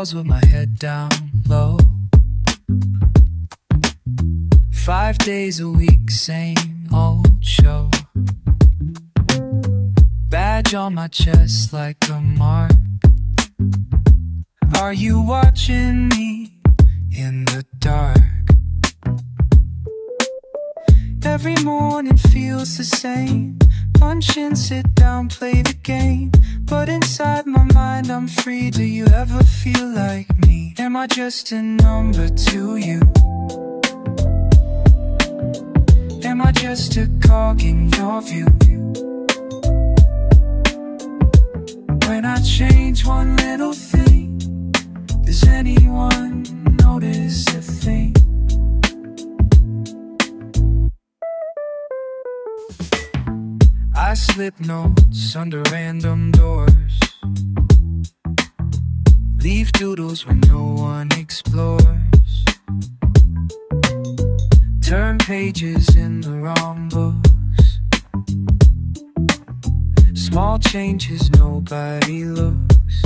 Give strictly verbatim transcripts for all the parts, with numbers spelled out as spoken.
halls with my head down low. Five days a week, same old show. Badge on my chest like a mark. Are you watching me in the dark? Every morning feels the same. Punch in, sit down, play the game. But inside my mind I'm free. Do you ever feel like me? Am I just a number to you? Am I just a cog in your view? When I change one little thing, does anyone notice a thing? I slip notes under random doors, leave doodles when no one explores, turn pages in the wrong books, small changes nobody looks.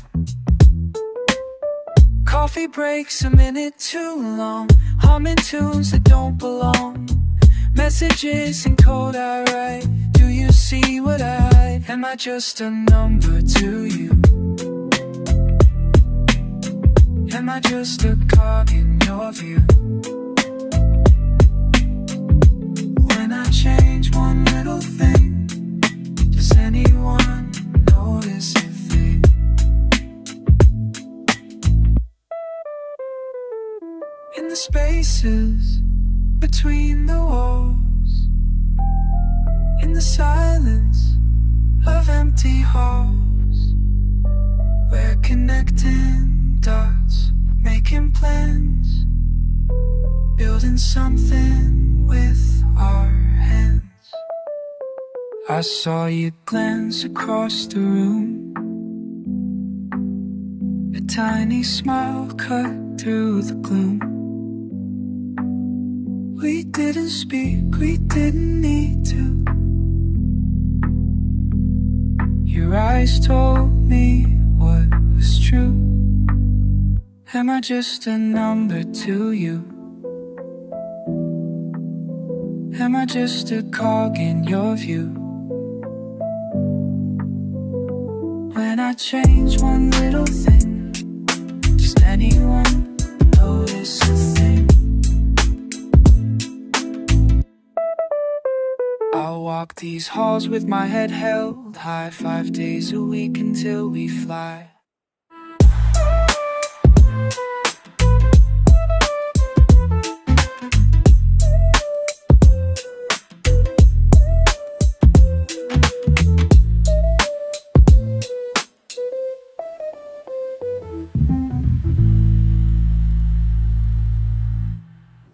Coffee breaks a minute too long, humming tunes that don't belong, messages in code I write. Do you see what I hide? Am I just a number to you? Am I just a cog in your view? When I change one little thing, does anyone notice a thing? In the spaces between the walls, in the silence of empty halls, we're connecting dots, making plans, building something with our hands. I saw you glance across the room, a tiny smile cut through the gloom. We didn't speak, we didn't need to. Your eyes told me what was true. Am I just a number to you? Am I just a cog in your view? When I change one little thing, does anyone notice a thing? I'll walk these halls with my head held high, five days a week until we fly.